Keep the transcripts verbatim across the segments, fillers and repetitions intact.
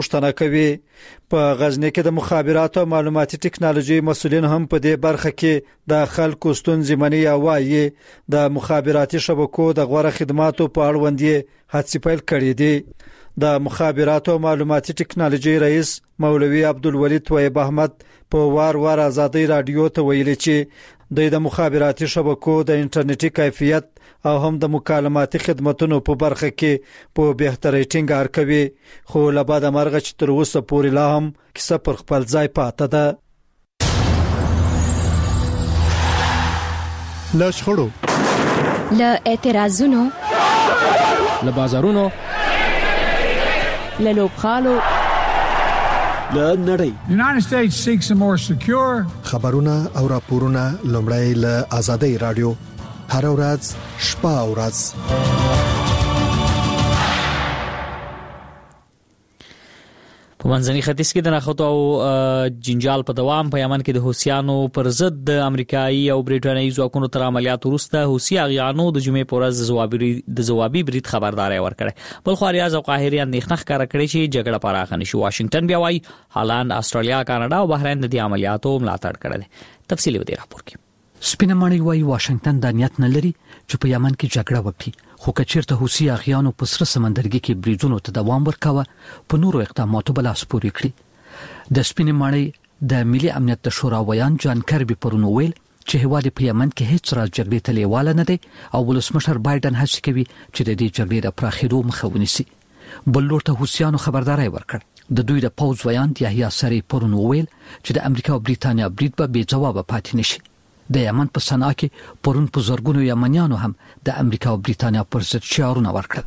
پوښتنه کوي. په غزنی کې د مخابراتو او معلوماتي ټکنالوژي مسؤلین هم په دې برخه کې د خلکو ستونزې مني او وايي د مخابراتي شبکو د غوړه خدماتو په اړوند یې هڅې پیل کړې دي. د مخابراتو او معلوماتي ټکنالوژي رئیس مولوي عبدالولي طیب احمد په وار وار آزادۍ رادیو ته ویلي چې د مخابراتي شبکو د انټرنیټي کیفیت او هم د مکالماتي خدماتو په برخه کې په بهتري ټینګار کوي. خو لبعد مرغه چې تر اوسه پورې لا هم کیسه پر خپل ځای پاتې ده. له شخړو، له اعتراضونو، له بازارونو، له لوبخالو، له نړۍ. The United States seeks a more secure. خبرونه او راپورونه لومړی له آزادۍ رادیو هر ورځ شپه او ورځ. په منځني ختیځ کې د نښتو او جنجال په دوام په یمن کې د حوثیانو پر ضد د امریکایي او برېټانیایي ځواکونو تر عملیات وروسته حوثي اغیانو د جمعې په ورځ د ځوابي د ځوابي برید خبرداري ورکړه. بل خو ریاض او قاهره اندېښنه ښکاره کړې چې جګړه پراخه نشي. واشنگټن بیا وايي هالند، استرالیا، کاناډا او بحرین د دې عملیاتو ملاتړ کړي. تفصیل به دې راپور کې. سپینه ماڼۍ وايي واشنگټن د نیت نه لري چې په یمن کې جګړه وکړي، خو کچیرته حوثي اغیانو په سره سمندرګي کې بریدونو ته دوام ورکاوه په نورو اقداماتو بلاس پورې کړی. د سپینه ماڼۍ د ملي امنیت د شورا ویان جان کربي پرون ویل چې هواد په یمن کې هیڅ راز جګړې ته لیواله نه دی او ولسمشر بایدن هڅه کوي چې د دې جګړې د پراخېدو مخه ونیسي. بل لور ته حوثیانو خبرداري ورکړ. د دوی د پوز ویان یحیی سری پرون ویل چې د امریکا او برېټانیا برید به بې جواب پاتې نشي. د یمن په صنعا کې پرون په زرګونو یمنیانو هم د امریکا او برېټانیا پر ضد شعارونه ورکړل.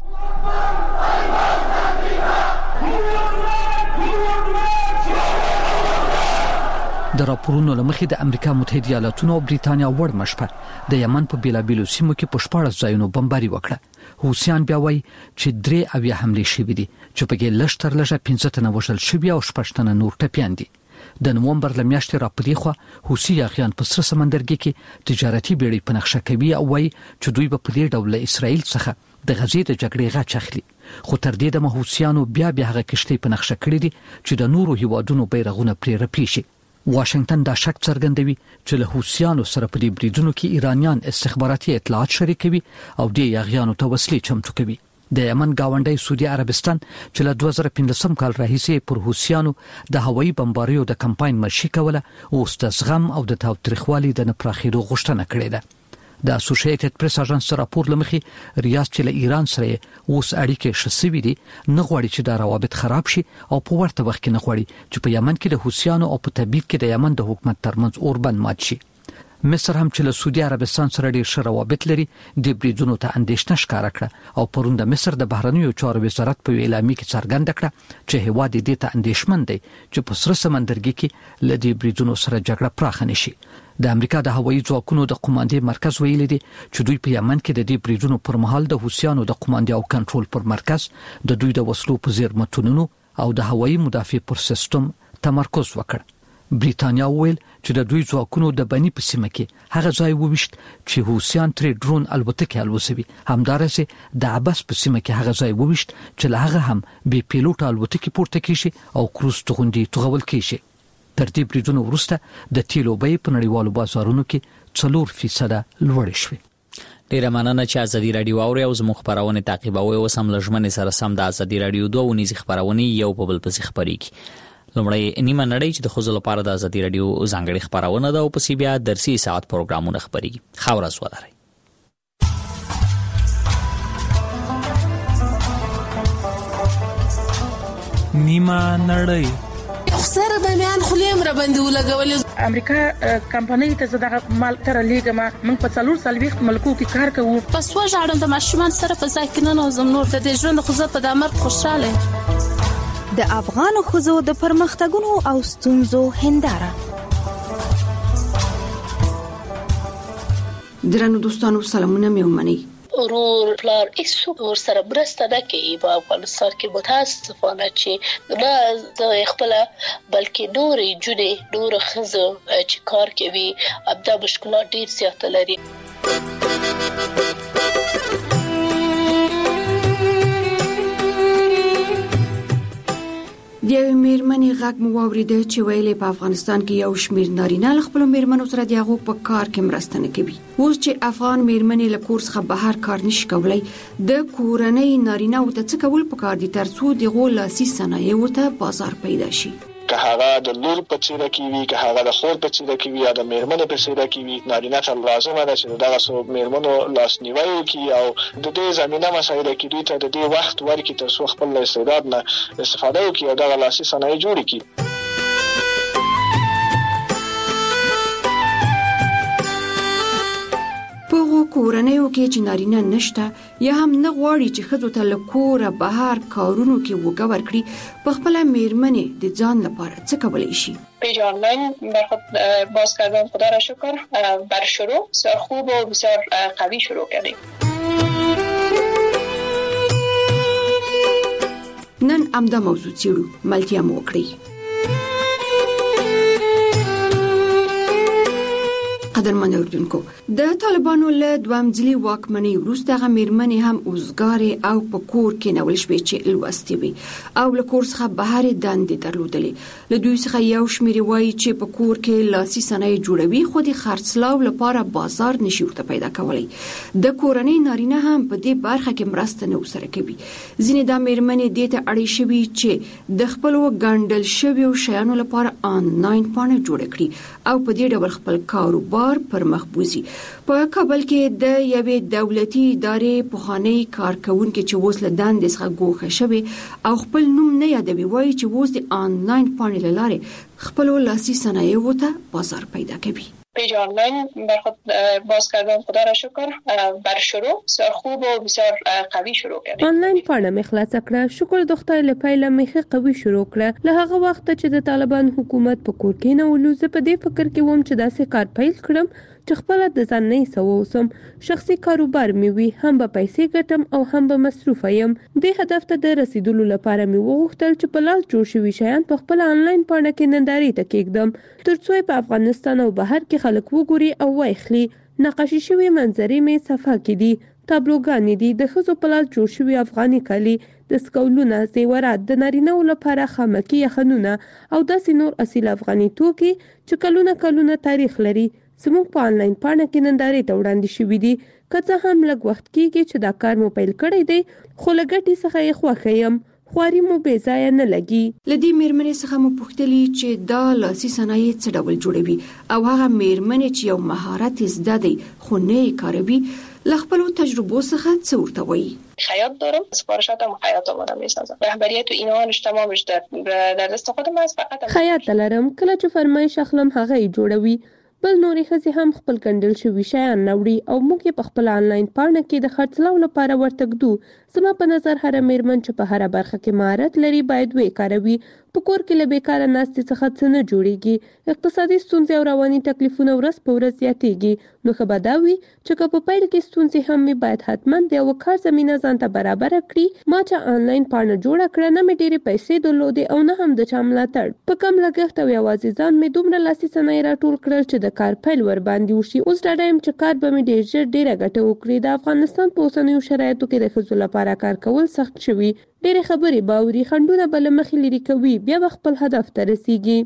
د راپورونو لمخې د امریکا متحده ایالاتونو او برېټانیا وړ مشفر د یمن په بیلابیلو سیمو کې په شپاړس ځایونو بمباري وکړه. حوثیان بیا وایي چې درې اویا حملې شوې دي چې پکې لږ تر لږه پنځه تنه وژل شوي او شپږ تنه نور ټپیان دي. د نومبر لمیاشتې راپدې خو حوثي اغیان په سره سمندرګي کې تجارتي بیړۍ په نقشه کوي او وایي چې دوی به په دې ډول له اسرائیل څخه د غزې د جګړې غاچ اخلي. خو تر دې د حوثیانو بیا بیا هغه کشتۍ په نقشه کړې دي چې د نورو هیوادونو بیرغونه پرې رپي شي. واشنگټن دا شک څرګندوي چې له حوثیانو سره په دې بریدونو کې ایرانیان استخباراتي اطلاعات شریکوي او دې اغیانو ته وسلې چمتو کوي. د یمن گاونډي سعودي عربستان چې له دوه زره پنځم کال راهیسې پر حوثیانو د هوایي بمباریو د کمپاین مشي کوله او د زغم او د تاوتریخوالي د نپراخېدو غوښتنه کړې ده. د اسوسییټډ پریس اژانس راپور لمخې ریاض چې له ایران سره اوس اړیکې شسوي دي نه غواړي چې دا روابط خراب شي او په ورته وخت کې نه غواړي چې په یمن کې د حوثیانو او په تبعید کې د یمن د حکومت ترمنځ اوربند مات شي. مصر هم چې له سعودي عربستان سره ډېر ښه روابط لري د بریدونو ته اندېښنه ښکاره کړه او پرون د مصر د بهرنیو چارو وزارت په اعلامیه کې څرګنده کړه چې هیواد دې ته اندېښمن دی چې په سره سمندرګي کې له دې بریدونو سره جګړه پراخه نشي. د امریکا د هوایي ځواکونو د قوماندې مرکز ویلي دی چې دوی په یمن کې د دې بریدونو پر مهال د حوثیانو د قوماندې او کنټرول پر مرکز د دوی د وسلو په زیرمتونونو او د هوایي مدافع پر سیستم تمرکز وکړ. برېټانیا ویل چې د دوی ځواکونو د بني په سیمه کې هغه ځای وویشت چې حوثیان ترې ډرون الوتکې الوزوي. همدارسه د عباس په سیمه کې هغه ځای وویشت چې له هغه هم بې پیلوټ الوتکې پورته کیږي او کروز توغندي توغول کیږي. تر دې بریدونو وروسته د تیلو بیې په نړیوالو بازارونو کې څلور فیصده لوړې شوې. ډیره مننه چې ازادي رادیو اوري او زموږ خبرونه تعقیبوي. اوس هم لږمنې سره سم د ازادي رادیو دوه ونیزي خبرونه یو په بل پسې خبريږي. لومړی نیمه نړۍ چې د خزل لپاره د ازادي رادیو ځانګړي خبرونه ده او پسې بیا درسي ساعت پروګرامونه خبريږي. خاورز وداري نیمه نړۍ سره د میان خلیم را باندې ولګولې. امریکا کمپنۍ ته زده مال تر لیګه ما من په څلور سالويخت ملکو کې کار کوو. پس وژاړم د ماشومان سره په ځای کې نه نوزم نور د دې ژوند خو زه په دامر خوشاله. د افغان خزو د پرمختګونو او ستونزو هنداره. درنو دوستانو سلامونه مې ومنئ. ورور پلار ایسو ور سره برسته نه کوي په افغانستان کې متاسفانه چې نه د خپل بلکې نور جنې نور خزو چې کار کوي ابدا مشکلات ډیر زیات لري. د یو میرمنې غږ مو واوریده چې ویلې په افغانستان کې یو شمیر نارینه له خپل میرمنو سره د هغو په کار کې مرسته نه کوي. اوس چې افغان میرمنې له کور څخه بهر کار نشي کولای، د کورنۍ نارینه او ته څه کول پکار دي ترڅو دغه لاسي صنایعو ته بازار پیدا شي؟ که هغه د لور په څیر کې وي، که هغه د خور په څیر کې وي، یا د میرمنې په څیر کې وي، نارینه ته لازمه ده چې دغه سو میرمنو لاسنیوي وکړي او د دې زمينه مسایل کې دوی ته د دې وخت ورکړي ترڅو خپل استعداد نه استفاده وکړي او دغه لاسي صنایع جوړ کړي. کورنیو کې چې نارینه نشته یا هم نه غواړي چې ښځو ته له کوره بهر کارونو کې وګه ورکړي، په خپل میرمنې د ځان لپاره څه کولی شي؟ پیج آنلاین بر خود باز کردن، خدا را شکر بر شروع بسیار خوب و بسیار قوی شروع کردیم. نن امدا موضوع چیړو ملتیا مو وکړي. قدرمن اوردونکو، د طالبانو له دوام ځلي واکمنۍ وروسته هغه میرمنې هم اوزګارې او په کور کې نول شوې چې لوستې وي او له کور څخه بهر دندې درلودلې. له دوی څخه یو شمېر وایي چې په کور کې لاسي صنایع جوړوي خو د خرڅلاو لپاره بازار نشي ورته پیدا کولی. د کورنۍ نارینه هم په دې برخه کې مرسته نه ورسره کوي. ځینې دا میرمنې دې ته اړې شوي چې د خپلو ګنډل شویو شیانو لپاره آنلاین پاڼه جوړه کړي او په دې ډول خپل کاروبار پر مخ بوزي. په کابل کې د یوې دولتي ادارې پخوانی کارکونکو چې اوس له دندې څخه ګوښه شوی او خپل نوم نه یادوي وایي چې اوس د آنلاین پاڼې له لارې خپل لاسي صنایعو ته بازار پیدا کوي. پیج آنلاین بر خود باز کردن، خدا را شکر بر شروع بسیار خوب و بسیار قوی شروع کردیم. آنلاین پاڼه مې خلاصه کړه، شکر د خدای له پیله مې قوي شروع کړه. له هغه وخت چې د طالبان حکومت په کور کې نه ولوزه په دې فکر کې وم چې داسې کار پیل کړم چې خپل د ځان نه سووسم، شخصي کاروبار مې وي، هم به پیسې ګټم او هم به مصروف یم. دې هدف ته د رسیدلو لپاره مې وغوښتل چې په لاس جوړ شوي شیان په خپل آنلاین پاڼه کې نندارې ته کېږدم ترڅو په افغانستان او بهر کې خلک وګوري او واخلي. نقاشي شوي منظرې مې صفحه کې دي، تابلوګانې دي، د ښځو په لاس جوړ شوي افغاني کالي، دستکولونه، زیورات، د نارینه‌و لپاره خامکي یخنونه او داسې نور اصیل افغاني توکي چې کلونه کلونه تاریخ لري زموږ په آنلاین پاڼه کې نندارې ته وړاندې شوي دي. که څه هم لږ وخت کېږي چې دا کار مو پیل کړی دی خو له ګټې څخه یې خوښه یم، خواري مو بې ځایه نه لګي. له دې میرمنې څخه مو پوښتلي چې دا لاسي صنایع څه ډول جوړوي او هغه میرمنې چې یو مهارت یې زده دی خو نه یې کاروي له خپلو تجربو څخه څه ورته وایي؟ خیاط دارم، سفارشاتم خیاط آمادم میسازم. رهبریت و اینهانش تمامش در در دست خودم است. فقط خیاط لرم، کله چې فرمایش اخلم هغه یې جوړوي. بل نورې ښځې هم خپل ګنډل شوي شیان راوړي او موږ یې په خپل آنلاین پاڼه کې د خرڅلاو لپاره ورته ږدو. زما په نظر هره میرمن چې په هره برخه کې مهارت لري باید ویې کاروي. په کور کې له بیکاره ناستې څخه څه نه جوړیږي، اقتصادي ستونزې او رواني تکلیفونه ورځ په ورځ زیاتیږي. نو ښه به دا وي چې که په پیل کې ستونزې هم مې باید حتما د یوه کار زمینه ځان ته برابره کړي. ما چې آنلاین پاڼه جوړه کړه نه مې ډېرې پیسې درلودې او نه هم د چا ملاتړ. په کم لګښت او یوازې ځان مې دومره لاسي صنایع راټول کړل چې د کار پیل ور باندې وشي. اوس ډاډه یم چې کار به مې ډېر ژر ډېره ګټه وکړي. د افغانستان په اوسنیو شرایطو کې د ښځو لپاره کار کول سخت شوي، ډېرې خبرې باوري، خنډونه به له مخې لرې کوي، بیا به خپل هدف ته رسیږي.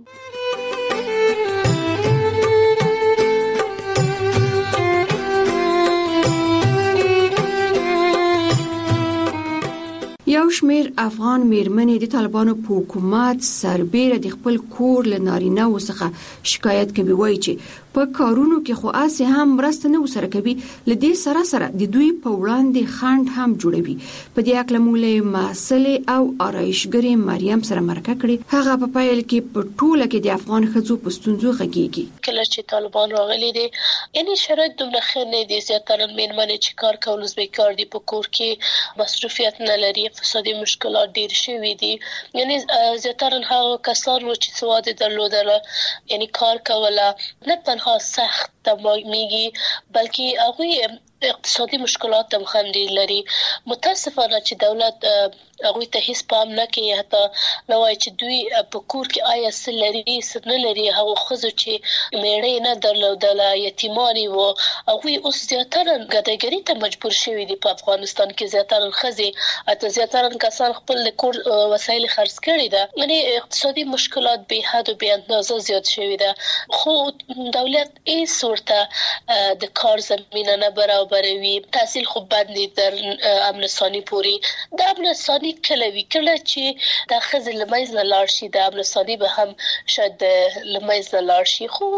یو شمیر افغان میرمنې د طالبانو په حکومت سربېره د خپل کور له نارینه‌و څخه شکایت کوي، وایي چې په کارونو کې خو اسې هم مرسته نه ورسره کوي. له دې سره سره د دوی په وړاندې خنډ هم جوړوي. په دې اړه موږ له مسلې او آرایشګرې مریم سره مرکه کړې. هغه په پیل کې په ټوله کې د افغان ښځو په ستونزو غږیږي. کله چې طالبان راغلي دي یعنی شرایط دومره ښه نه دي، زیاتره میرمنې چې کار کول زبېکار دي، په کور کې مصروفیت نه لري، اقتصادي مشکلات ډیر شوي دي. یعنی زیاتره هغه کسان چې سواد درلودله یعنی کار کوله نه تنها سخت تمامیږي بلکې هغه اقتصادي مشکلات هم خندې لري. متاسفانه چې دولت هغه ته هیڅ پام نه کوي، حتی نو چې دوی په کور کې آیا سلري سن لري هغه خزو چې میړې نه درلودله یتیمانی وو هغه اوس زیاتره ګډګری ته مجبور شوی دي. په افغانستان کې زیاتره خزي اته زیاتره کسان خپل کور وسایل خرڅ کړي ده، یعنی اقتصادي مشکلات به حد او به اندازه زیات شوی ده. خو دولت هیڅ صورته د کار زمينه نه برابروي. تحصیل خو باندې در امن ثاني پوری د امن ثاني کلوي کله چې د خزل لمایز نه لاړ شي د امن ثاني به هم شاید لمایز نه لاړ شي. خو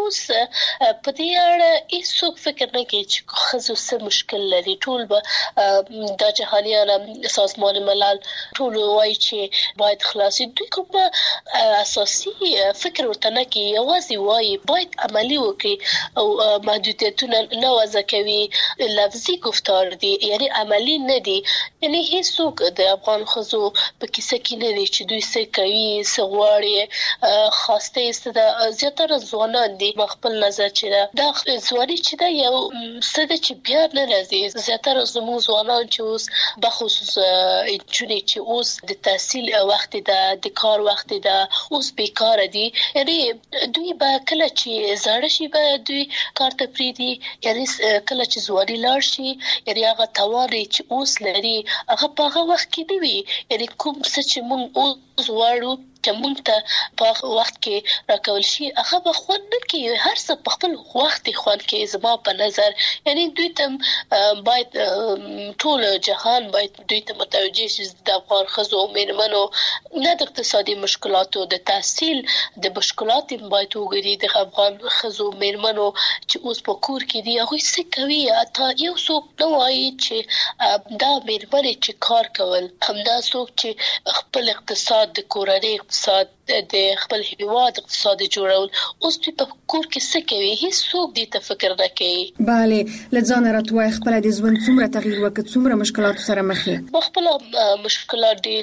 په دې اړه هیڅ فکر نه کوي چې خزو څه مشکل لري. ټول به د جهانیان سازمان ملل ټول وایي چې باید خلاصي دوی کوم اساسي فکر ورته نه کوي، یوازې وایي باید عملی وکړي او محدودیتونه نه وضع کوي. لفظي گفتار دي یعنی عملی نه دي، یعنی هیڅوک د افغان خزو په کیسه کې نه دي چې دوی څه کوي څه غواړي. خواسته است د زیاتره ځوانان دي خپل نظر چې دا ځواني چې دا یو څه د چې بیا نه راځي. زیاتره زموږ ځوانان چې اوس بخصوص جونې چې اوس د تحصیل وخت ده د کار وخت ده اوس بیکاره دي، یعنی دوی به کله چې زړه شي به دوی کار ته پریدي، یعنی کله چې ځواني لاړ شي یعنی هغه توان چې اوس لري هغه په هغه وخت کې دی وي. یعنی کوم څه چې موږ اوس واړو چې موږ ته په وخت کې راکول شي هغه به خوند نه کوي، هر څه په خپل وخت خوند کوي. زما په نظر یعنی دوی ته باید ټول جهان باید دوی ته متوجه شي د افغان خزو میرمنو نه د اقتصادي مشکلاتو د تحصیل د مشکلات باید وګوري. د افغان خزو میرمنو چې اوس په کور کې دي هغه څه کوي، اته یو څوک نه وایي چې دا میرمنې چې کار کول همدا څوک چې خپل اقتصاد د کورنۍ اقتصاد د خپل هیواد اقتصاد جوړول اوس په کور کې څه کوي هیڅ څوک دې ته فکر نه کوي. bale لځان راتوي خپل د ژوند څومره تغییر وکړ څومره مشکلات سره مخ یې خپل مشکلات دي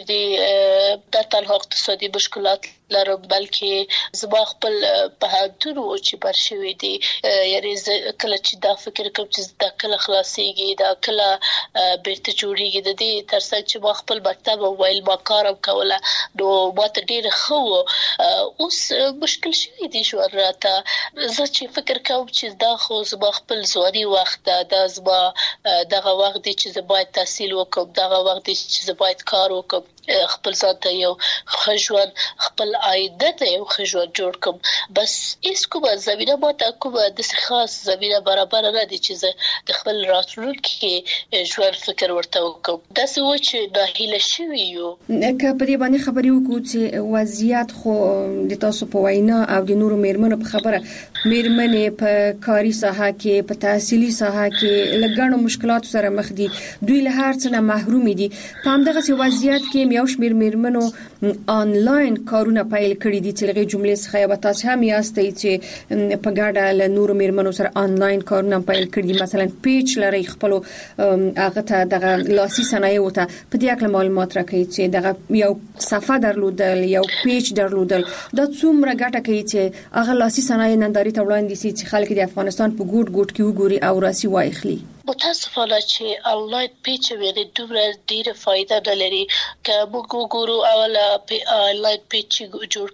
د تنها اقتصادي مشکلات لرم بلکې زما خپل په هاتونو چې برشوي دي. یعنی کله چې دا فکر کوم چې دا کله خلاصيږي دا کله بیرته جوړیږي د دې ترڅنګ چې ما خپل مکتب او ویل ما کارم کوله نو ماته ډیر خو اوس مشکل شوی دي شو راته. زه چې فکر کوم چې دا خو زما خپل ځواني وخت دا زما دغه وخت دي چې زه باید تحصیل وکم، دغه وخت دي چې زه باید کار وکم، خپل ځان ته یو خجوان خپل عائده ته یو خجوان جوړ کوم. بس هیڅ کومه زمينه ماته کومه د خاص زمينه برابر نه دي چې زه د خپل راتلونکي ژوند فکر ورته وکم. دا څه و چې ناهیله شوی یو. که په دې باندې خبرې وکړو چې وضعیت خو د تاسو په وینا او د نورو میرمنو په خبره میرمنې په کاري ساحه کې په تحصیلي ساحه کې لګڼو مشکلات سره مخ دي، دوی له هر څه نه محروم دي. په همدغه وضعیت کې یو شمېر میرمنو آنلاین کارونه پیل کړی دي چې لږه جملې څخه یو تاسو هم یاستئ چې په ګډه له نورو میرمنو سره آنلاین کارونه پیل کړی دي، مثلا پیج لري خپل هغه ته دغه لاسي صنایع وته په دې اړه معلومات راکړي چې دغه یو صفحه درلودل یو پیج درلودل دا څومره ګټه کوي چې هغه لاسي صنایع ننداري ته وړاندې شي چې خلک د افغانستان په ګوټ ګوټ کې وګوري او راسي واخلي. متاسفانه چې آنلاین پیج ویل دومره ډیره فائدہ نه لري. که موږ وګورو اوله آنلاین پیج جوړ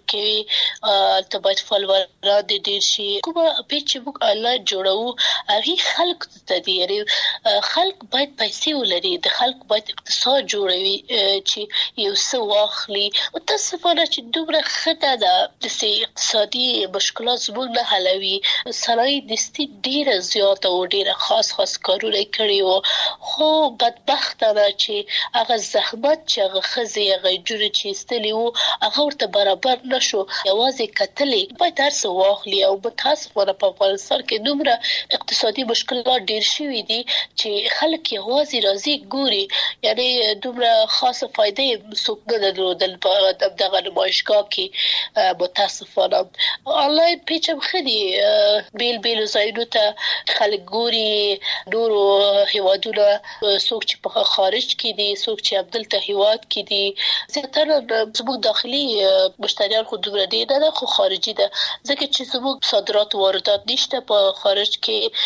کړي ته باید فالوور را دي ډیر شي. کومه پیج چې موږ آنلاین جوړو هغه خلک ته دي، یعنی خلک باید پیسې ولري، د خلک باید اقتصاد جوړوي چې یو څه واخلي. متاسفانه چې دومره خطه ده د اقتصادي مشکلات زموږ نه حلوي. صنایع دستي ډیره زیاته او ډیره خاص خاص کارونه کړی وو، خو بدبختانه چې هغه زحمت چې هغه خزي هغه جوړ چې استلی وو هغه ورته برابر نشو. یوازې کتلې باید هر څه واخلي او متاسفانه په افغانستان کې دومره اقتصادي مشکلات ډیر شوي دي چې خلک یوازې راځي ګوري، یعنی دومره خاصه فائدې څوک نه درلودل په دغه نمایشګاه کې. متاسفانه آنلاین پیج هم خدي بیل بیل ځایونو ته خلک ګوري، نور نورو هیوادونو څوک چې په خارج کې دي څوک چې عبدالته هیواد کې دي زیاتره زموږ داخلي مشتریان خو دومره دي نه خو خارجي ده ځکه چې زموږ صادرات او واردات نشته په خارج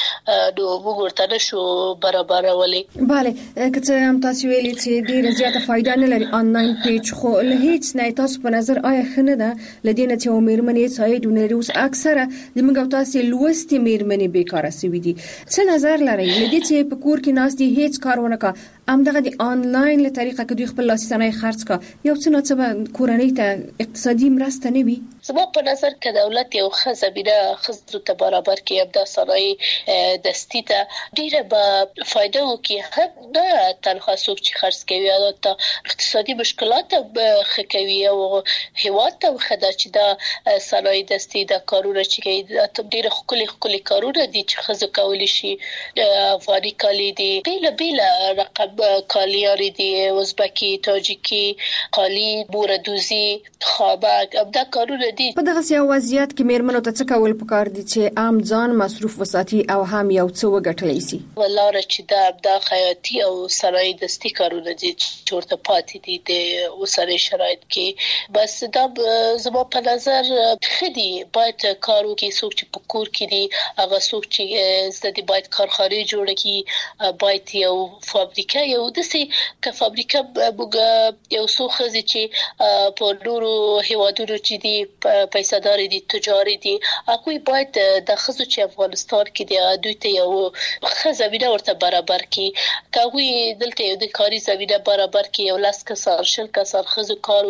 کې نو موږ ورته نشو برابرولای. bale که څه هم تاسو ویلي چې ډیره زیاته فائدہ نه لري آنلاین پیج خو له هیڅ نه تاسو په نظر آیا خنه ده لدینه چې مېرمنې سايدونه لري اوس اکثره د موږ تاسو لوستي مېرمنې بیکاره سوي دي څه نظر لري لدی چې په کور کې ناس دي هیڅ کارونه کا ام دغه د آنلاین له طریقه کې دوی خپل لاسي صنایع خرڅ کا یو څه نه څه کورنۍ ته اقتصادي مرسته نه وي. زما په نظر کې دولت یو خزبینه خزر ته برابر کې ابدا صنایع دستی ته ډیره به فائدہ وکي هم نه تنها څوک چې خرڅ کوي او ته اقتصادي مشکلات به خکوي او هیواد ته خدا چې دا صنایع دستی د کارونه چې کوي ډیره خولي خولي کارونه دي چې خزه کولی شي افغاني کالی دي بیل بیل رقم کالیاری دي ازبکی تاجیکی قالی بوردوزی خابک ابدا کارونه دي. په دغه سیاو وضعیت کې مېرمنو ته څه کول پکار دي چې عام ځان مصروف وساتي او هم یو څه وګټلی شي؟ ولاره چې دا ابدا خیاطي او صنایع دستی کارونه دي چې ورته پاتې دي د اوسنۍ شرایط کې بس دا زما په نظر خدي باید کارو کې څوک چې په کور کې دي هغه څوک چې زده باید کارخانه جوړ کړي باید یو فابریکه یو دسي ک فابریکه بوګه یو څو خزي چې په نورو هیوادونو چې دي پیسې داري دي تجاري دي اكو باید د خزو چې افغانستان کې دي دوی ته یو خزوینه ورته برابر کړي کوي دلته یو د کاري زمينه برابر کړي یو لاس کسان شل کسان خزو کارو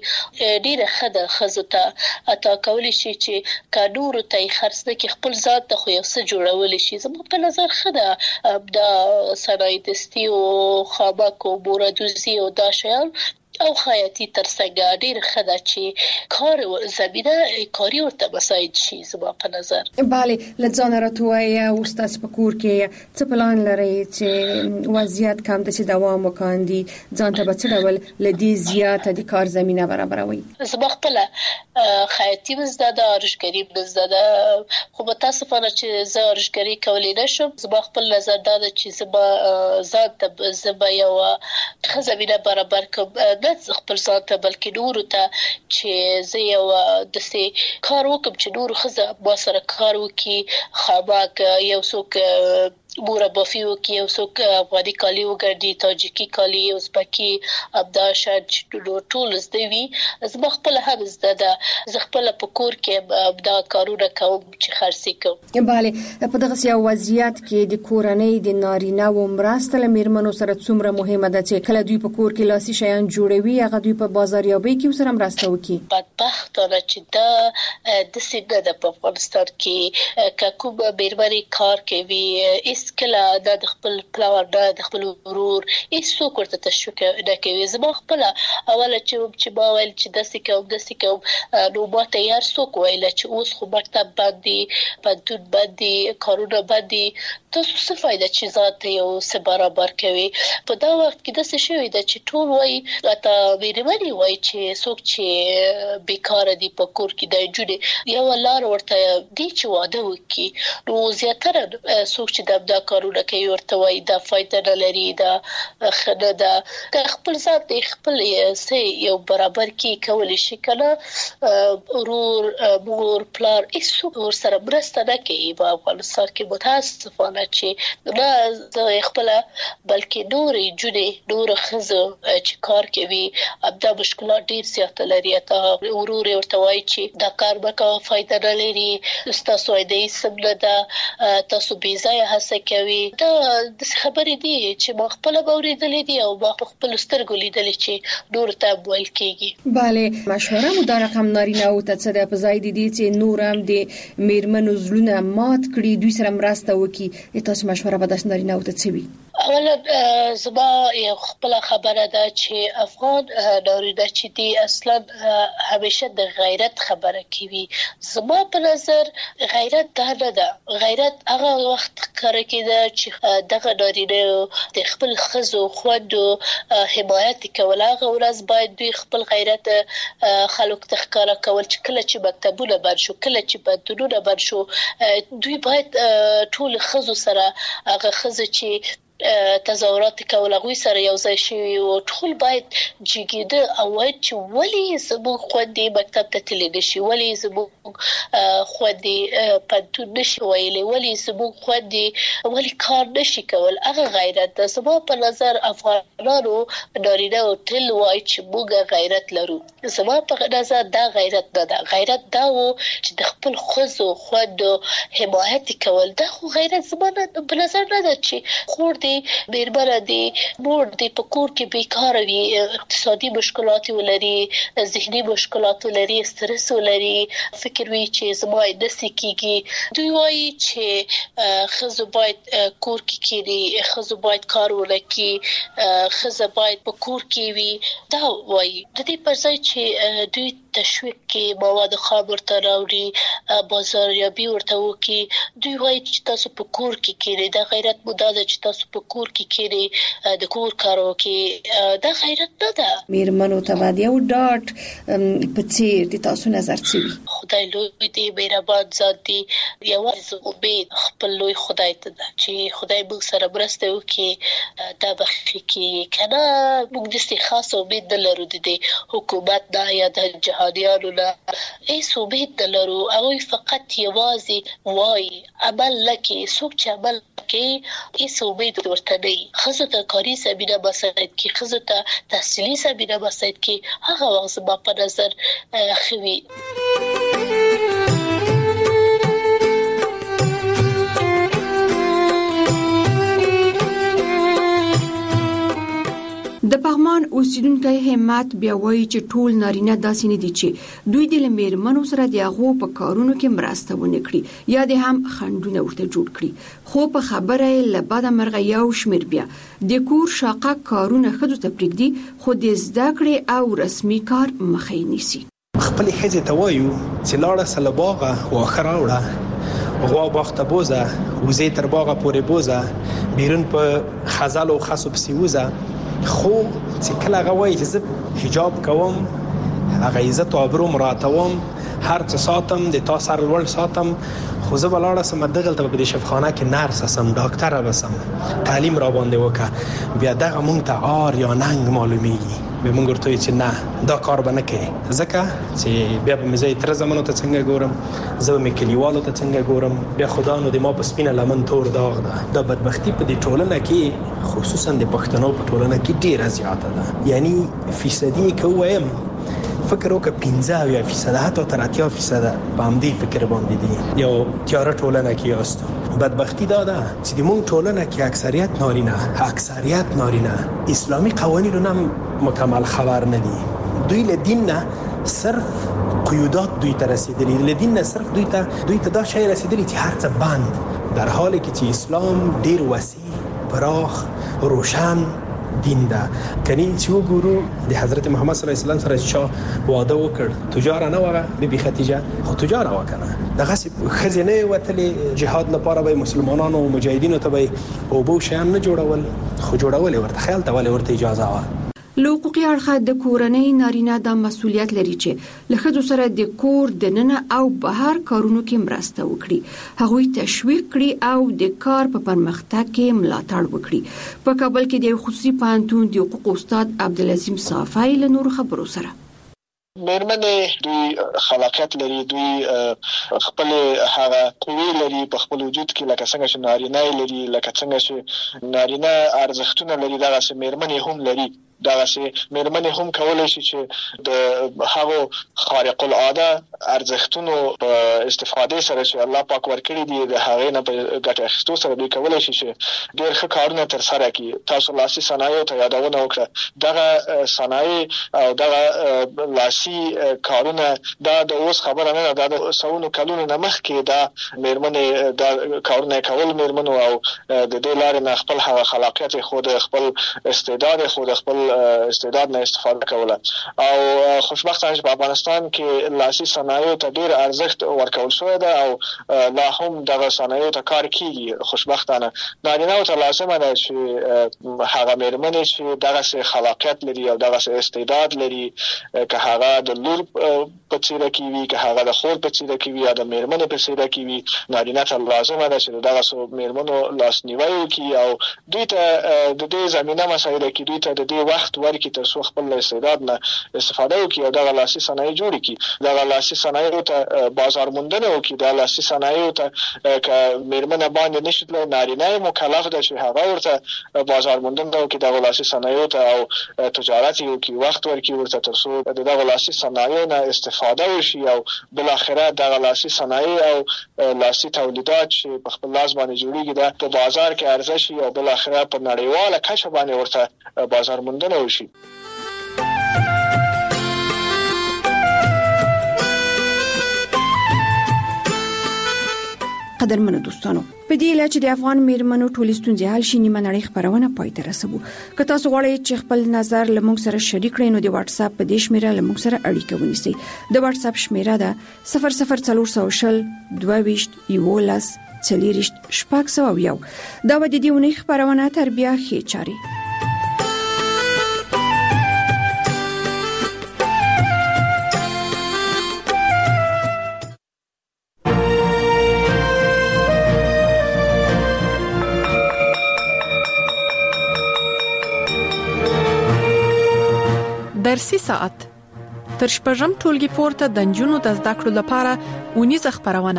کې ډیره خده خزو ته اتا کولی شي چې کانور ته خرڅ نه کې خپل ذات ته خو یو څه جوړول شي زموږ په نظر خده د صنایع دستی او خابک او بوردوزی او دا شیان او خیاطي ترڅنګ ډیر خدا چې کار زمينه کاری ورته مساعد شي زما په نظر. bale لځان راتوي او استاد په کور کې څه پلان لري چې وضعیت کم د څه دوام وکاندي ځان ته بچ ډول لدی زیاته د کار زمينه برابروي. زما خپل خیاطي مزداده ارشګری مزداده خو متاسفانه چې زه ارشګری کولای نشم زما خپل نظر دا چې زما ذات ته زما یو خزمینه برابر کوم نه خپل ځان ته بلکې نور ته چې زه یو د سي کار وکم چې نور خزه با سره کار وکي خابک یو څوک بورا بافیو کې یو څوک افغاني کالی وګرځي تاجیکی کالی ازبکی ابدا شاد ټول زده وي زما خپل هم زده ده زه خپل په کور کې ابدا کارونه کوم چې خرڅي کوم. bale په دغه سیاو وضعیت کې د کورنۍ د نارینه و مرسته لمرمنو سره څومره مهمه ده چې کله دوی په کور کې لاسي شیان جوړوي هغه دوی په بازاریابۍ کې سره مرسته وکړي. بدبختانه چې دا د سیده د په افغانستان کې کوم بیرمنی کار کوي اس کله د خپل پلاور د خپل ورور هیڅ ورته تشویق نه کوي زما خپل اوله چې چې ما ویل چې د سکه د سکه نو ما تیار څوک ویل چې اوس خو مکتب باندې پدود باندې کارونه باندې تاسو څه فائدہ چې ذات یو څه برابر کوي په دا وخت کې د څه شوی د چې ټول وای اته ویری وای چې څوک چې بیکاره دي په کور کې د جوړې یو لار ورته دی چې واده وکي نو زیاتره څوک چې د دا کارونه کوي ورته وای دا فائدہ نه لري دا خنه دا خپل ذات خپل سي یو برابر کې کول شي کنه ورور مور پلار ایسو ور سره برسته نه کوي په افغانستان کې متاسفانه چې نه خپل بلکې نور جوړې نور خزه چې کار کوي ابدا مشکلات ډیر زیات لري ته ورور ورته وای چې دا کار وکړه فائدہ نه لري تاسو دې سم نه دا تاسو بي ځای هڅه کوي دا د خبرې دي چې ما خپل باورېدلې دي او ما خپل سترګو لیدلې چې نور ته ویل کېږي. bale مشوره مو دا رقم نارینه او ته څه د په ځای دي چې نور هم د میرمنو زلونه مات کړي دوی سره مرسته وکړي تاسو مشوره به د نارینه او ته څه وي؟ اولا زما یو خپل خبره ده چې افغان نارینه چې دی اصلا همیشه د غیرت خبره کوي. زما په نظر غیرت دا نه ده. غیرت هغه وخت کار کېده چې دغه نارینه د خپل ښځو خوندو حمایت کول. هغه ورځ باید دوی خپل غیرت خلکو ته ښکاره کول چې کله چې مکتبونه بند شو، کله چې بندونونه بند شو، دوی باید ټول ښځو سره هغه ښځې چې تظاهرات کول هغوی سره یو ځای شوي او ټول باید جګېده او وایي چې ولې زموږ خویندې مکتب ته تللی نشي، ولې زموږ خویندې پوهنتون نشي ویلی، ولې زموږ خویندې ولې کار نشي کول. هغه غیرت ده. زما په نظر افغانانو نارینه تل وایي چې موږ غیرت لرو. زما په نظر دا غیرت نه ده. غیرت دا و چې د خپل ښځو خویندو حمایت کول. دا خو غیرت زما په نظر نه ده چې خور میرمنه دی مور دی په کور کې بیکاره وي، اقتصادي مشکلات ولري، ذهني مشکلات ولري، سترس ولري، فکر وي چې زما داسې کېږي. دوی وایي چې ښځو باید کور کې کېني، ښځو باید کار ونه کړي، ښځه باید په کور کې وي. دا وایي د دې پر ځای چې دوی تشویق کې مواد خام ورته راوړي، بازاریابي ورته وکړي. دوی وایي چې تاسو په کور کې کېنئ. دا غیرت مو دا ده چې تاسو په کور کې کېنئ، د کور کار وکړئ. دا غیرت نه ده. میرمنو ته باید یو ډاټ په څیر د تاسو نظر څه وي؟ خدای لوی دی، مهربان ذات دی. یوازې امید خپل لوی خدای ته ده چې خدای موږ سره مرسته وکړي، دا بخښي کې کنه موږ داسې خاص امید نه لرو د دې حکومت نه یا د جهادیانو نه. هیڅ امید نه لرو. هغوی فقط یوازې وایي عمل نه کوي. څوک چې عمل کوي هیڅ امید ورته نه وي. ښځو ته کاري زمینه مساعد کړي، ښځو ته تحصیلي زمینه مساعد کړي. هغه وخت زما په نظر ښه وي. د پغمان اوسیدونکو همت بیا وایي چې ټول نارینه داسې نه دي چې دوی د میرمنو سره د هغو په کارونو کې مرسته ونه کړي یا د هم خنډونه ورته جوړ کړي. خو په خبره له بده مرغه یو شمېر بیا د کور شاقه کارونه ښځو ته پرېږدي، خو د زده کړې او رسمي کار مخه یې نیسي. خپلې ښځې ته وایو چې لاړه سه له باغه واښه راوړه، غوا باغ ته بوزه، وزې تر باغه پورې بوزه، بیرون په خزل او خسو پسې وزه. خو چې کله هغه وایي چې زه حجاب کوم، هغه عزت او ابرو مراعاتوم، هر څه ساتم، د تا سر لوړ ساتم، خو زه به لاړه سم دغلته په دې شفاخانه کې نرس سم، ډاکټره به سم، تعلیم را باندې وکړه. بیا دغه مونږ ته عار یا ننګ معلومیږي. به مونږ ورته وایي چې نه دا کار به نه کوي، ځکه چې بیا به مې زه تره زمنو ته څنګه ګورم، زه به مې کلیوالو ته څنګه ګورم. بیا خدا نو د ما په سپینه لمن تور داغ ده. دا بدبختی په دې ټولنه کې خصوصا د پښتنو په ټولنه کې ډیره زیاته ده. یعنی فیصدي که وایم فکر وکړه پنځه اویا فیصده حتی تر اتیا فیصده په همدې فکر باندې دي. یو تیاره ټولنه کې یاستو. بدبختی دا ده چې د مونږ ټولنه کې اکثریت نارینه اکثریت نارینه اسلامي قوانینو نه مکمل خبر نه دي. دوی له دین نه صرف قیودات دوی ته رسیدلی، له دین نه صرف دوی ته دوی ته دا شی رسیدلی چې هر څه بند، در حالی کې چې اسلام ډیر وسیع، پراخ، روشن دین ده. کني چې وګورو د حضرت محمد صلی الله علیه وسلم سره چې واده وکړ، تجار نه وغه بیبي خدیجه، خو تجار وکنه دغه خزینه وتلې جهاد لپاره به مسلمانانو او مجاهدینو ته به او بو شیان نه جوړول، خو جوړول ورته خیال ته ول ورته اجازه و. لوقوقي اړخ د کورنۍ نارینه د مسولیت لري چې له ښځو سره د کور د ننه او بهر کارونو کې مرسته وکړي، هغوی تشویق کړي او د کار په پرمختګ کې ملاتړ وکړي. په کابل کې د خصوصي پوهنتون د حقوق استاد عبدالعظیم صافی له نور خبرو سره میرمنې دوی خلاقیت لري، دوی خپل هغه قوی لري په خپل وجود کې، لکه څنګه چې نارینه لري، لکه څنګه چې نارینه ارزښتونه لري، دغه چې میرمنې هم لري. دغه چې میرمنې هم کولای شي چې د هغو خارق العاده ارزښتونو په استفاده سره چې الله پاک ورکړي دي د هغه نه په ګټه اخیستو سره دوی کولای شي چې ډېر ښه کارونه تر سره کړي. تاسو لاسي صنایع ته یادونه وکړه. دغه صنایع او دغه لاسي کارونه دا د اوس خبره نه ده، د سونو کلونو نه مخکې دا مېرمنې دا کارونه کول مېرمنو او د دې لارې نه خپل هغه خلاقیت خود خپل استعداد خود خپل استعداد نه استفاده کوله. او خوشبختانه په افغانستان کې لاسي صنایع ته ډېر ارزښت ورکول شوی ده او لا هم دغه صنایع ته کار کیږي. خوشبختانه نارینه ته لازمه ده چې هغه مېرمنې چې دغه خلاقیت لري او دغه استعداد لري، که هغه د لور په څیر کې وي، که هغه د خور په څیر کې وي یا د مېرمنې په څیر کې وي، نارینه ته لازمه ده چې دغه مېرمنو لاسنیوی وکړي او دوی ته د دې زمينه مسایل کې دوی ته د دې وخت ورکړي تر څو خپل استعداد نه استفاده وکړي او دغه لاسي صنایع جوړ کړي. دغه لاسي صنایع ته بازار موندنه وکړي. دغه لاسي صنایع ته که مېرمنه باندې نشي تللی، نارینه مکلف ده چې هغه ورته بازار موندنه وکړي، دغه لاسي صنایع ته او تجارت وکړي، وخت ورکړي ورته تر څو دغه لاسي صنایع نه استفاده وشي او بل اخره دغه لاسي صنایع او لاسي تولیدات چې په خپل لاس باندې جوړیږي دا په بازار کې عرضه شي او بل اخره په نړیواله کچه باندې ورته بازار موندنه وشي. قدرمنو دوستانو، په دې اله چې د افغان میرمنو ټولې ستونزې حل شي، نیمه نړۍ خبرونه پای ته رسوو. که تاسو غواړئ چې خپل نظر له موږ سره شریک کړئ نو د واتس اپ په دې شمیره له موږ سره اړیکه ونیسئ. د واتس اپ شمیره ده صفر صفر څلور سوه شل دوه ویشت یولس څلوېښت شپږ سوه یو. دا و د دې اونۍ خبرونه تر بیا ښې چارې. درسي ساعت تر شپږم ټولګي پورته د نجونو د زده کړو لپاره ونیزه خبرونه.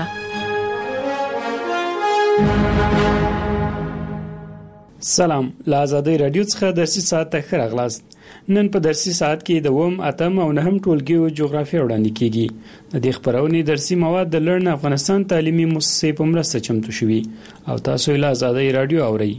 سلام، له آزادۍ رادیو څخه درسي ساعت ته ښه راغلاست. نن په درسي ساعت کې د اووم، اتم او نهم ټولګیو جغرافیه وړاندې کیږي. د دې خبرونې درسي مواد د لرن افغانستان تعلیمي مؤسسې په مرسته چمتو شوي او تاسو یې له آزادۍ رادیو اورئ.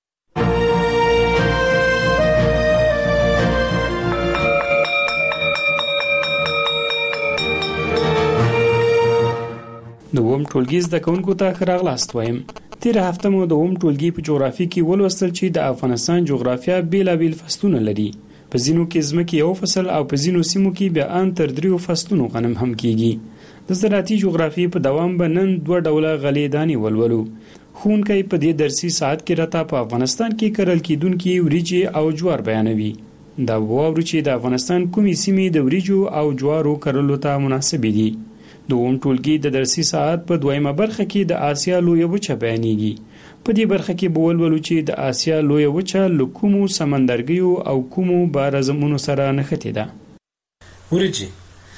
د اووم ټولګي زده کوونکو ته ښه راغلاست وایم. تیر هفته مو د اووم ټولګي په جغرافیه کې ولوستل چې د افغانستان جغرافیه بیلابیل فصلونه لري. په ځینو کې ځمکې یو فصل او په ځینو سیمو کې بیا ان تر دریو فصلونو غنم هم کیږي. د زراعتي جغرافیې په دوام به نن دوه ډوله غلې دانې ولولو. ښوونکی په دې درسي ساعت کې راته په افغانستان کې کرل کېدونکي وریجې او جوار بیانوي. دا واورو چې د افغانستان کومې سیمې د وریجو او جوارو کرلو ته مناسبې دي. د اووم ټولګي د درسي ساعت په دویمه برخه کې د آسیا لویه وچه بیانېږي. په دې برخه کې به ولولو چې د آسیا لویه وچه له کومو سمندرګیو او کومو بارزمونو سره نښتې ده. وریجې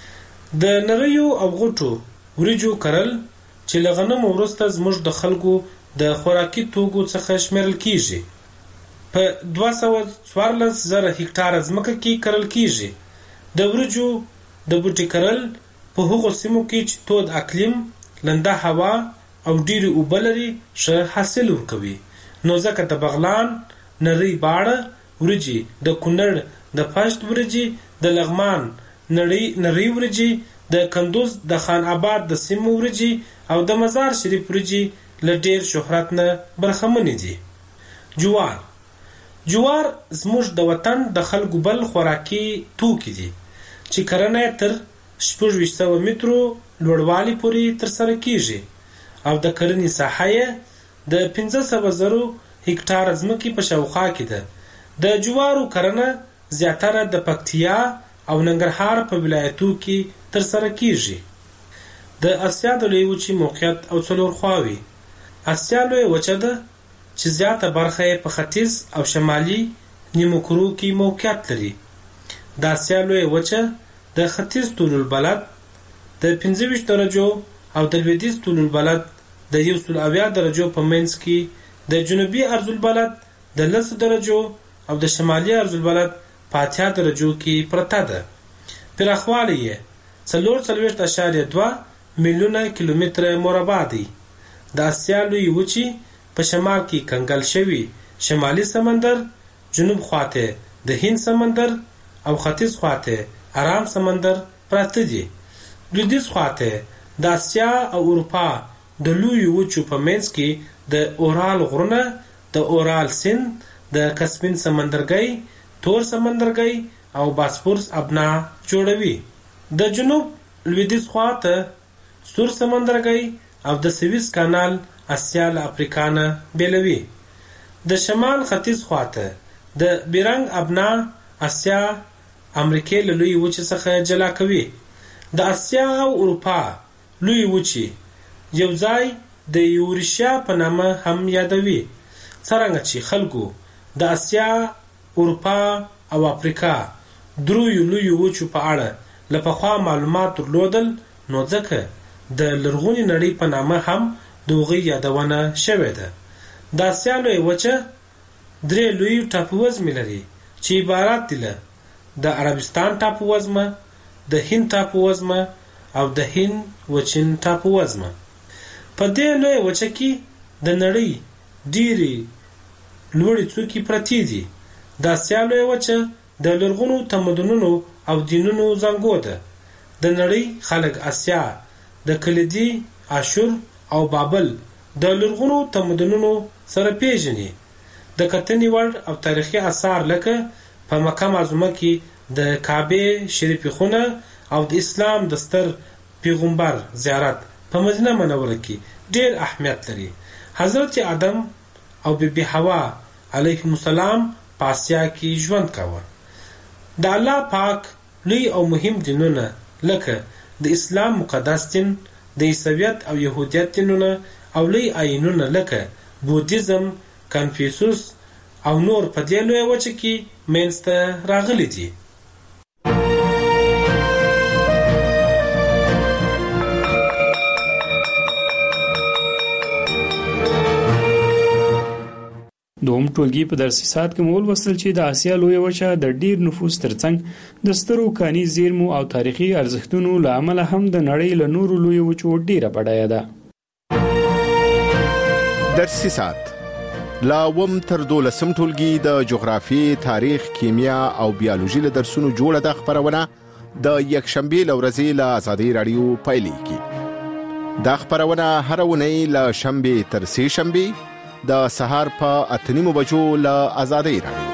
د نریو او غوټو وریجو کرل چې له غنمو وروسته زموږ د خلکو د خوراکي توکو څخه شمیرل کیږي. په دوه سوه څوارلس زره هکټاره ځمکه کې کرل کیږي. د وریجو د بوټي کرل په هغو سیمو کې چې تود اقلیم، لنده هوا او ډیرې اوبه لري ښه حاصل ورکوي. نو ځکه د بغلان نری باړه وریجې، د کونړ د پشت وریجې، د لغمان نری نری وریجې، د کندوز د خان آباد د سیمو وریجې او د مزار شریف وریجې له ډیر شهرت نه برخمنې دي. جوار جوار زموږ د وطن د خلکو بل خوراکي توکي دي چې کرنه تر شپږ ویشت سوه مترو لوړوالي پورې ترسره کیږي او د کرنې ساحه یې د پنځه سوه زرو هکټاره ځمکې په شاوخوا کې ده. د جوارو کرنه زیاتره د پکتیا او ننګرهار په ولایتو کې ترسره کیږي. د اسیا د لویې وچې موقعیت او څلور خواوې. اسیا لویه وچه ده چې زیاته برخه یې په ختیځ او شمالي نیمو کرو کې موقعیت لري. د اسیا لویه وچه د ختیځ طول البلد د پنځه ویشت درجو او د لویدیځ طول البلد د یو سل اویا درجو په منځ کې، د جنوبي ارض البلد د لس درجو او د شمالي ارض البلد په اتیا درجو کې پرته ده. پراخوالی یې څلور څلوېښت اعشاریه دوه میلیونه کیلومتره مربع دی. د اسیا لوی وچی په شمال کې کنګل شوی شمالي سمندر، جنوب خواته د هند سمندر او ختیځ خواته آرام سمندر پراته دي. لویدیځ خواته د اسیا او اروپا د لوی وچو په منځ کې د اورال غرونه، د اورال سیند، د کسپین سمندرګي، تور سمندرګي او باسفورس ابنا جوړوي. د جنوب لویدیځ خواته سور سمندرګي او د سویس کانال اسیا له افریقا نه بیلوي. د شمال ختیځ خواته د بیرنګ ابنا اسیا امریکا له لوی وچې څخه جلا کوي. د اسیا او اروپا لوی وچې یو ځای د یورشیا په نامه هم یادوي. څرنګه چې خلکو د اسیا، اروپا او افریقا درویو لوی وچو په اړه له پخوا معلومات درلودل، نو ځکه د لرغونې نړۍ په نامه هم د هغوی یادونه شوې ده. د اسیا لوی وچه درې لوی ټاپووزمې لري چې عبارت دي له د عربستان ټاپووزمه، د هند ټاپووزمه او د هند وچین ټاپووزمه. په دې لوی وچه کې د نړۍ ډېرې لوړې څوکې پرتې دي. د اسیا لوی وچه د لرغونو تمدنونو او دینونو زانګو ده. د نړۍ خلک اسیا د کلیدي، آشور او بابل د لرغونو تمدنونو سره پیژني. د کتنې وړ او تاریخي آثار لکه په مکه معظمه کې د کعبه شریفه خونه او د اسلام د ستر پیغمبر زیارت په مدینه منوره کې ډېر اهمیت لري. حضرت آدم او بی بی حوا علیهم السلام په اسیا کې ژوند کاوه. د الله پاک لوی او مهم دینونه لکه د اسلام مقدس دین، د عیسویت او یهودیت دینونه او لوی آیینونه لکه بودیزم، کنفیوسوس او نور په دې لوی وچه کې منځته راغلي دي. دوم ټولګي په درسي ساعت کې مول وصل چې د اسیا لوی وچه د ډیر نفوس ترڅنګ د سترو کاني زیرمو او تاریخي ارزښتونو له امله هم د نړۍ له نورو لوی وچو ډیره بډایه ده. درسي ساعت لا وم تر دولسم ټولګي د جغرافي، تاریخ، کیمیا او بیولوژي له درسونو جوړه د خبرونه د یکشنبه لورځي له آزادۍ رادیو پایلیږي. دا خبرونه هر ونی له شنبه تر سه شنبه د سهار په اتنیمو بجو له آزادۍ رادیو.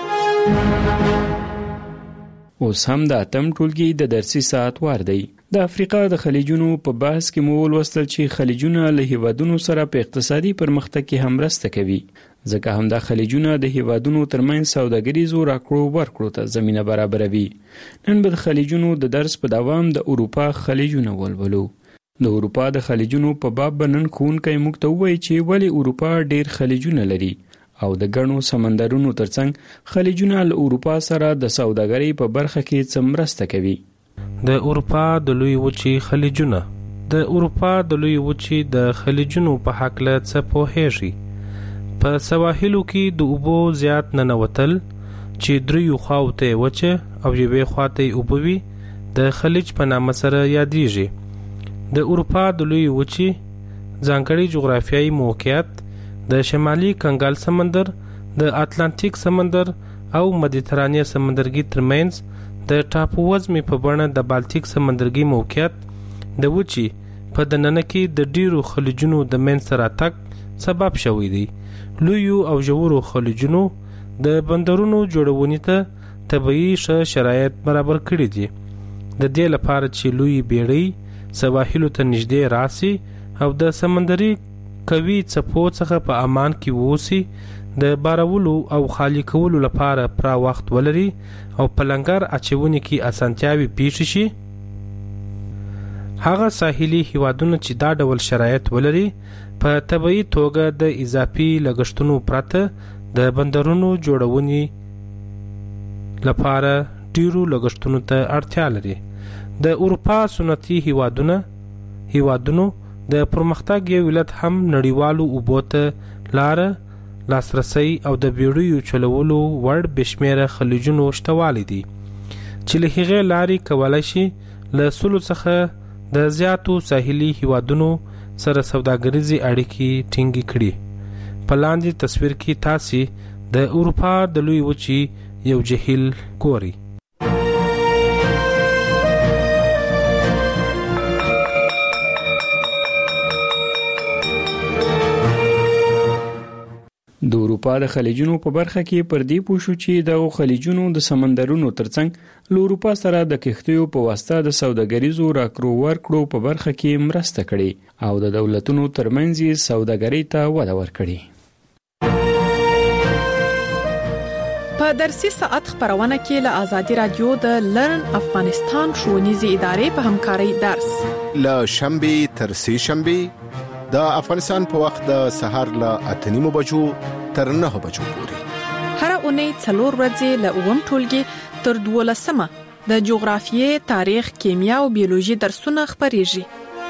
اوس هم د اتم ټولګي د درسي ساعت وار دی. د افریقا د خلیجونو په بحث کې مو ولوستل چې خلیجونه له هیوادونو سره په اقتصادي پرمختګ کې هم مرسته کوي، ځکه هم د خلیجونه د هیوادونو ترمنځ سوداګریزو راکړو ورکړو ته زمينه برابروي. نن به د خلیجونو د درس په دوام د اروپا خلیجونه ولولو. د اروپا د خلیجونو په باب بنن کوونکی موږ ته وایي چې ولی اروپا ډیر خلیجونه لري او د ګڼو سمندرونو ترڅنګ خلیجونه له اروپا سره د سوداګرۍ په برخه کې څه مرسته کوي. د اروپا د لوی وچی خلیجونه د اروپا د لوی وچی د خلیجونو په حق له څه پوهیږي. په سواحلو کې د اوبو زیات ننوتل چې دریو خواوته وچه او یوې خواته اوبوي د خلیج په نامه سره یادېږي. د اروپا د لوی وچی ځانګړي جغرافیایي موقعیت د شمالي کنګال سمندر، د اتلانتیک سمندر او مدیترانې سمندرګي ترمنځ د ټاپووزمې په بڼه د بالتیک سمندرګي موقعیت د وچی په دننه کې د ډیرو خلیجونو د منځته راتګ سبب شوی دی. لویو او ژورو خلیجونو د بندرونو جوړونې ته طبیعي ښه شرایط برابر کړي دي، د دې لپاره چې لوی بیړۍ سواحلو ته نږدې راسي او د سمندري قوي څپو څخه په امان کې ووسی، د بارولو او خالی کولو لپاره پرا وخت ولري او په لنګر اچونې کې اسانتیاوي پیښ شي. هغه ساحلي هیوادونه چې دا ډول شرایط ولري په طبیعي توګه د اضافي لګښتونو پرته د بندرونو جوړونې لپاره ډیرو لګښتونو ته اړتیا لري. د اروپا سنتي هیوادونه هیوادونو د پرمختګ یو علت هم نړیوالو اوبو ته لار لاسرسي او د بیړیو چلولو وړ بشمیره خلیجونو شتوالی دي چې له هغې لارې کولای شي له سلو څخه د زیاتو ساحلي هیوادونو سره سوداګریزي اړیکې ټینګې کړي. په لاندې تصویر کې تاسې د اروپا د لوی وچې یو جهیل ګورئ. د اروپا د خلیجونو په برخه کې پر دې پوښو چې د خلیجونو د سمندرونو ترڅنګ له اروپا سره د کښتیو په واسطه د سوداګریزو راکړو ورکړو په برخه کې مرسته کړې او د دولتونو ترمنځ یې سوداګرۍ ته وده ورکړې. په درسي ساعت خبرونه کې له آزادي رادیو د لرن افغانستان ښوونیزې ادارې په همکارۍ درس له شنبه تر سه شنبه د افغانستان په وخت د سهار له اته نیمو بجو تر نه بجو پورې هر اونۍ څلور ورځې له اووم ټولګي تر دولسمه د جغرافیې، تاریخ، کیمیا او بیولوژي درسونه خبريږي.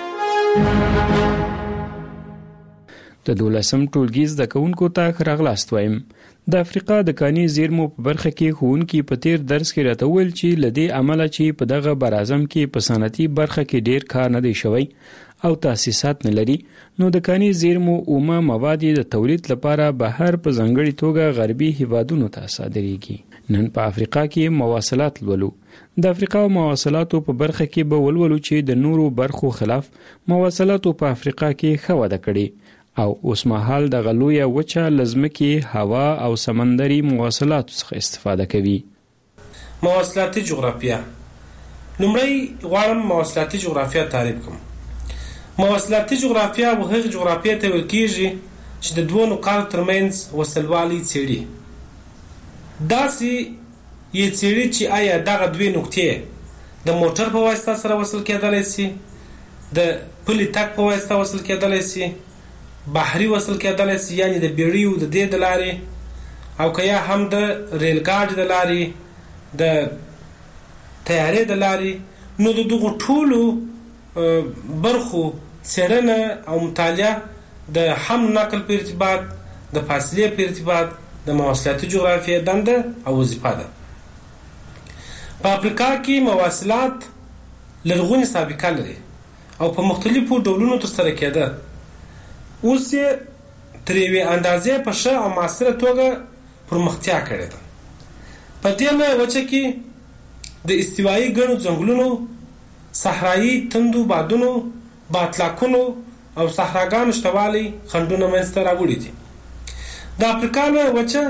د دولسم ټولګي زده کوونکو ته راغلاست وایم. د افریقا د کاني زیرمو په برخه کې ښوونکي په تیر درس کې راته ویل چې لدې عمله چې په دغه برازم کې په صنعتي برخه کې ډیر کار نه دی شوی او تاسیسات نه لري، نو د کاني زیرمو اومه مواد د تولید لپاره بهر په ځانګړي توګه غربي هیوادونو ته صادریږي. نن په افریقا کې مواصلات لولو. د افریقا مواصلاتو په برخه کې به ولولو چې د نورو برخو خلاف مواصلاتو په افریقا کې ښه وده کړې او اوس مهال د غلویه وچه لزمکي هوا او سمندري مواصلاتو څخه استفاده کوي. مواصلاتي جغرافیه. لومړی غواړم مواصلاتي جغرافیه تعریف کوم. مواصلاتي جغرافیه او هغه جغرافیه ته ویل کېږي چې د دوه نقاطو ترمنځ وصلوالي څېړي. داسې یې څېړي چې آیا دغه دوه نقطې د موټر په واسطه سره وصل کېدلی شي، د پلي تګ په واسطه وصل کېدلی شي، بحري وصل کېدلی شي، یعنی د بیړیو د دې د لارې، او که یا هم د ریل ګاډي د لارې، د طیارې د لارې. نو د دغو ټولو برخو څېړنه او مطالعه د هم نقل په ارتباط، د فاصلې په ارتباط د مواصلاتي جغرافیه دنده او وظیفه ده. په افریقا کې مواصلات لرغونې سابقه لري او په مختلفو ډولونو ترسره کېده. اوس یې تر یوې اندازې په ښه او معاصره توګه پرمختیا کړې ده. په دې لویه وچه کې د استوایي ګڼو ځنګلونو، صحرایي تندو بادونو، باطلاقونو او صحراګانو شتوالی خنډونه منځته راوړي دي. د افریقا لویه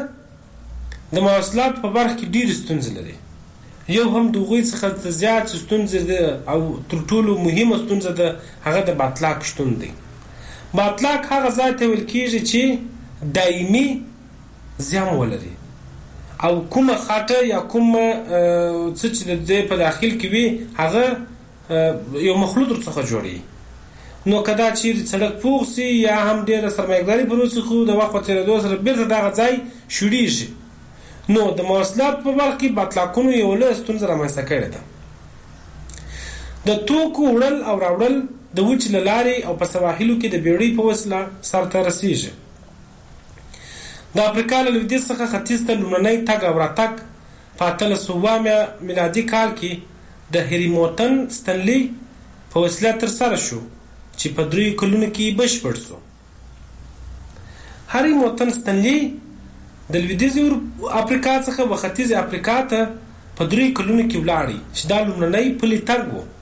وچه د مواصلات په برخه کې ډېرې ستونزې لري. یو هم د هغوی څخه زیات ستونزې ده او تر ټولو مهمه ستونزه ده هغه د باطلاق شتون دی. باطلاق هغه ځای ته ویل کېږي چې دایمي زیان ولري او کومه خاطه یا کومه څه چې د دې په داخل کې وي هغه یو مخلوط ورڅخه جوړي. نو که دا چیرې سړک پوخ سي یا هم ډېره سرمایه‌داري پر وسیخو د وخت په تېرېدو سره بېرته دغه ځای شوړېږي. نو د مواصلات په برخه کې باطلاقونو یو لویه ستونزه رامنځته کړې ده. د توکو وړل او راوړل د وچې له لارې او په سواحلو کې د بیړۍ په وسیله سرته رسېږي. د افریقا له لویدیځ څخه ختیځ ته لومړنی تګ او راتګ په اتلس سوه میلادي کال کې د هریموتن ستنلي په وسیله ترسره شو چې په دریو کلونو کې بشپړ شو. هریموتن ستنلي د لویدیځې افریقا څخه و ختیځې افریقا ته په دریو کلونو کې ولاړی چې دا لومړنی پلي تګ و.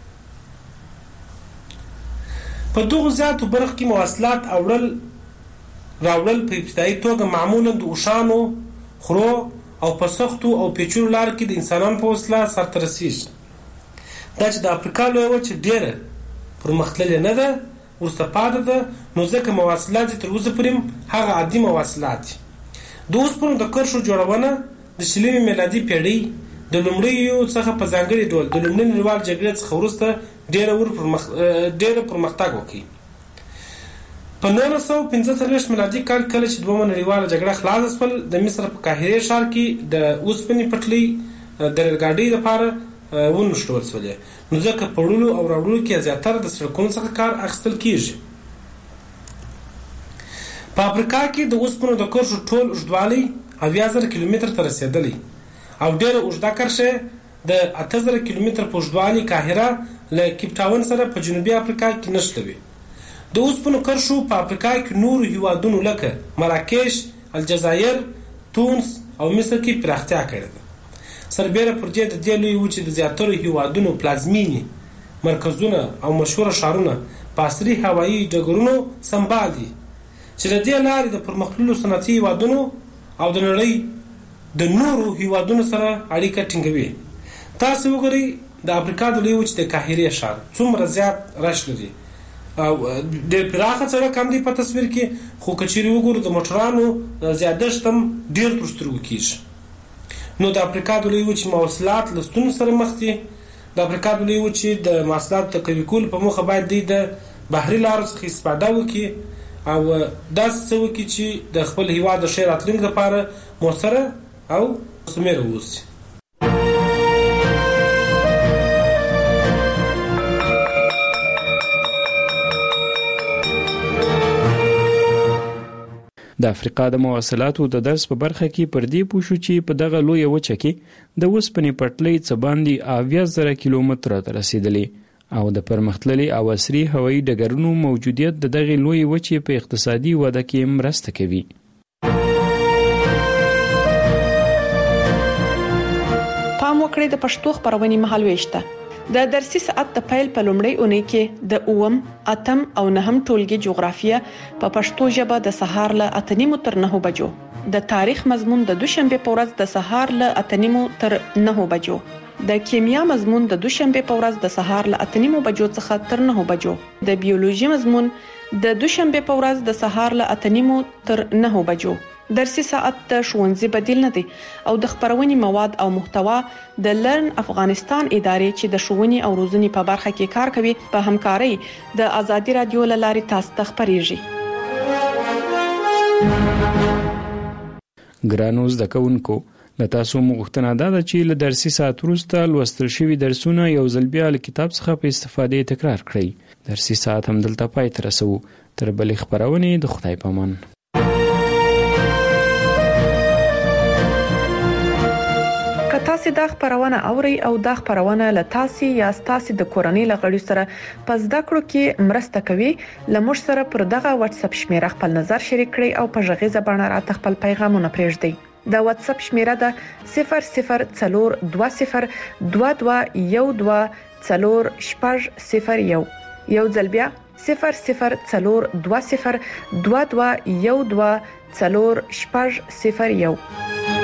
په دغو زیاتو برخو کې مواصلات اوړل راوړل په ابتدایي توګه معمولا د اوښانو، خرو او په سختو او پیچلو لارو کې د انسانانو په وسیله سرته رسېږي. دا چې د افریقا لویه وچه ډېره پرمختللې نه ده، وروسته پاتې ده، نو ځکه مواصلات یې تر اوسه پورې هغه عادي مواصلات دي. د اوسپنو د کرښو جوړونه د شلمې میلادي پېړۍ د لومړیو څخه په ځانګړي ډول د لومړۍ نړیوالې جګړې څخه وروسته ډېره ور پرمخ ډېره پرمختګ وکړي. په نولس سوه پنځه څلوېښت میلادي کال کله چې دویمه نړیواله جګړه خلاصه شول، د مصر په قاهرې ښار کې د اوسپنې پټلۍ د ریل ګاډۍ لپاره ونښلول شولې، نو ځکه په وړلو او راوړلو کې زیاتره د سړکونو څخه کار اخیستل کېږي. په افریقا کې د اوسپنو د کرښو ټول اوږدوالی اویا زره کیلومتره ته رسېدلی او ډېره اوږده کرښه د اته زره کیلومتر په اوږدوالي قاهره له کیپ ټاون سره په جنوبي افریقا کې نښلوي. د اوسپنو کرښو په افریقا کې نورو هیوادونو لکه مراکش، الجزایر، تونس او مصر کې پراختیا کړې ده. سربیره پر دې د دې لوی وچې د زیاترو هیوادونو پلازمینې مرکزونه او مشهوره ښارونه په عصري هوایي ډګرونو سمبال دي چې د دې لارې د پرمختللو صنعتي هیوادونو او د نړۍ د نورو هیوادونو سره اړیکه ټینګوي. تاسو وګورئ د افریقا د لوی وچې د قاهرې ښار څومره زیات رش لري او ډېر پراخه سړک هم دی په تصویر کې، خو که چیرې وګورو د موټرانو زیادښت هم ډېر تر سترګو کېږي. نو د افریقا د لوی وچې مواصلات له ستونزو سره مخ دي. د افریقا د لوی وچې د مواصلاتو د قوي کولو په موخه باید دوی د بحري لارو څخه استفاده وکړي او داسې څه وکړي چې د خپل هیواد د ښې راتلونکي لپاره مؤثره او مثمره واوسي. د افریقا د مواصلاتو د درس په برخه کې پر دې پوه شو چې په دغه لویه وچه کې د اوسپنې پټلۍ څه باندې اویا زره کیلومتره ته رسېدلې او د پرمختللي او عصري هوایي ډګرونو موجودیت د دغې لویې وچې په اقتصادي وده کې مرسته کوي. پام وکړئ د پښتو خبرونې مهالويش ته. د درسي ساعت د پیل په لومړۍ اونۍ کې د اوم، اتم او نهم ټولګي جغرافیه په پښتو ژبه د سهار له اته نیمو تر نهو بجو، د تاریخ مضمون د دوشنبه په ورځ د سهار له اته نیمو تر نهو بجو، د کیمیا مضمون د دوشنبه په ورځ د سهار له اته نیمو بجو څخه تر نهو بجو، د بیولوژي مضمون د دوشنبه په ورځ د سهار له اته نیمو تر نهو بجو. درسي ساعت د ښوونځي بدیل نه دی او د خبرونې مواد او محتوا د لرن افغانستان ادارې چې د ښوونې او روزنې په برخه کې کار کوي په همکارۍ د ازادي رادیو له لارې تاسو ته خبرېږي. ګرانو زده کوونکو، له تاسو مغوښتنه ده چې له درسي ساعت وروسته لوستل شوي درسونه یو ځل بیا له کتاب څخه په استفادې تکرار کړئ. درسي ساعت هم دلته پای ته رسوو. تر بلې خبرونې د خدای په امان. که تاسو دا خبرونه اورئ او دا خبرونه له تاسو یا تاسو د کورنۍ لغړي سره په زده کړو کې مرسته کوي، لمر سره پر دغه واتس اپ شمیره خپل نظر شریک کړئ او په ژغیزه باندې راته خپل پیغامونه پرېږدئ. د واتس اپ شمیره ده صفر صفر څلور دوه صفر دوه دوه یو دوه څلور شپږ صفر یو. یو ځل بیا صفر صفر څلور دوه صفر دوه دوه یو دوه څلور شپږ صفر یو.